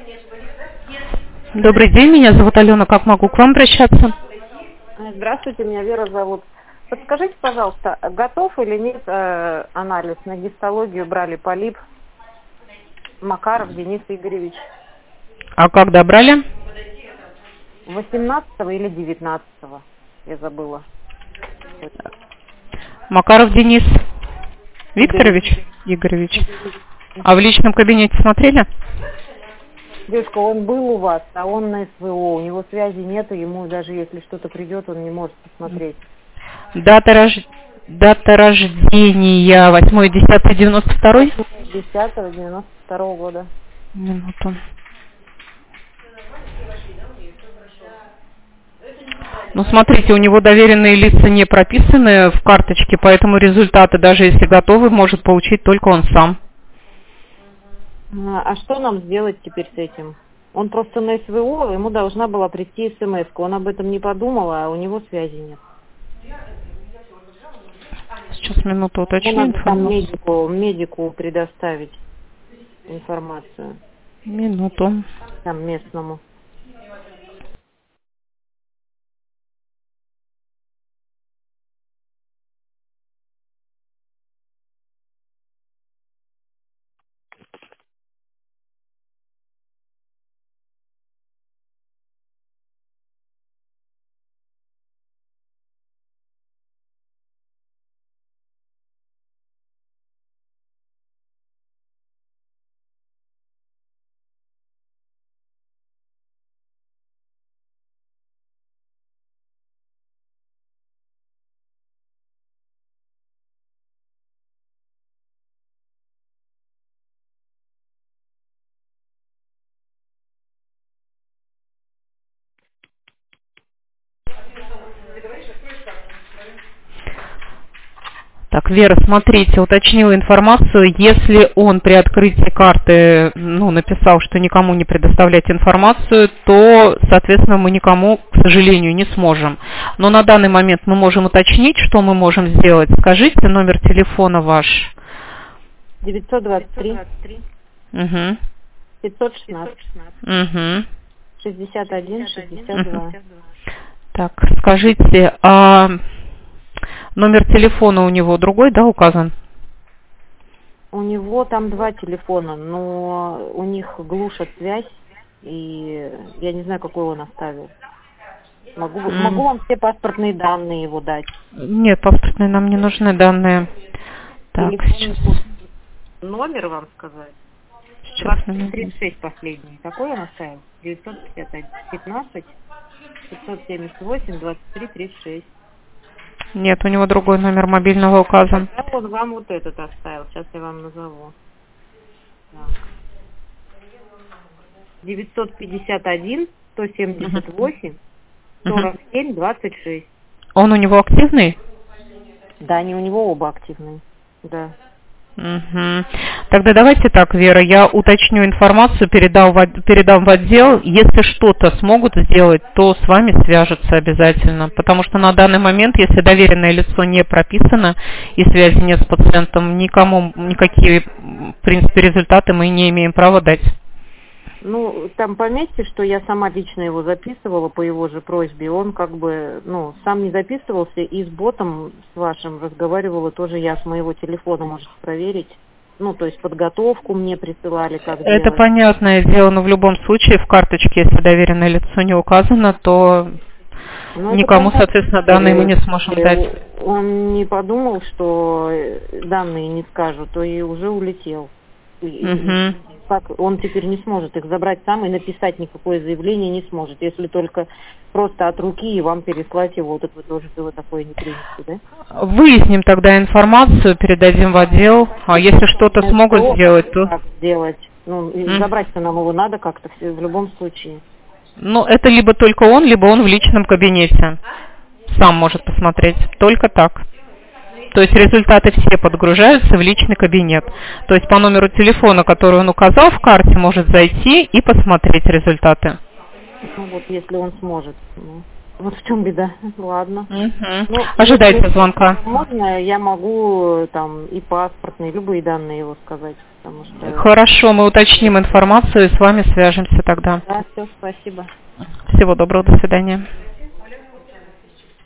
Добрый день, меня зовут Алена. Как могу к вам обращаться? Здравствуйте, меня Вера зовут. Подскажите, пожалуйста, готов или нет анализ на гистологию, брали полип, Макаров Денис Игоревич? А когда брали? 18 или 19, я забыла. Макаров Денис Игоревич. А в личном кабинете смотрели? Девушка, он был у вас, а он на СВО, у него связи нету, ему даже если что-то придет, он не может посмотреть. Дата рождения 8.10.92? 10.92 года. Минуту. Ну, смотрите, у него доверенные лица не прописаны в карточке, поэтому результаты, даже если готовы, может получить только он сам. А что нам сделать теперь с этим? Он просто на СВО, ему должна была прийти смс-ка. Он об этом не подумал, а у него связи нет. Сейчас, минуту, уточню информацию. Надо медику предоставить информацию. Минуту. Там местному. Так, Вера, смотрите, уточнила информацию. Если он при открытии карты, написал, что никому не предоставлять информацию, то, соответственно, мы никому, к сожалению, не сможем. Но на данный момент мы можем уточнить, что мы можем сделать. Скажите номер телефона ваш. 923. Угу. 516. Угу. 61, 62. Так, скажите, номер телефона у него другой, да, указан? У него там 2 телефона, но у них глушат связь, и я не знаю, какой он оставил. Могу вам все паспортные данные его дать? Нет, паспортные нам не нужны данные. Так, сейчас. Номер вам сказать? Сейчас. 36 последний. Какой он оставил? 915 578 23 36. Нет, у него другой номер мобильного указан. Тогда он вам вот этот оставил. Сейчас я вам назову. Так. 951 178 47 26. Он у него активный? Да, они у него оба активные. Да. Угу. Тогда давайте так, Вера, я уточню информацию, передам в отдел. Если что-то смогут сделать, то с вами свяжутся обязательно. Потому что на данный момент, если доверенное лицо не прописано и связи нет с пациентом, никому никакие, в принципе, результаты мы не имеем права дать. Там пометьте, что я сама лично его записывала по его же просьбе. Он сам не записывался и с ботом с вашим разговаривала тоже я с моего телефона, можете проверить. То есть подготовку мне присылали, как делать. Это понятное дело, но в любом случае в карточке, если доверенное лицо не указано, то никому, соответственно, данные мы не сможем дать. Он не подумал, что данные не скажут, то и уже улетел. Он теперь не сможет их забрать сам и написать никакое заявление не сможет, если только просто от руки и вам переслать его, вот это тоже было такое не принято, да? Выясним тогда информацию, передадим в отдел, а если что-то смогут сделать, то... Как сделать? Забрать-то нам его надо как-то в любом случае. Это либо только он, либо он в личном кабинете сам может посмотреть, только так. То есть результаты все подгружаются в личный кабинет. То есть по номеру телефона, который он указал в карте, может зайти и посмотреть результаты. Если он сможет. Вот в чем беда. Ладно. Ну, Ожидайте звонка. Можно, я могу там и паспортные, любые данные его сказать. Потому что... Хорошо, мы уточним информацию и с вами свяжемся тогда. Да, все, спасибо. Всего доброго, до свидания.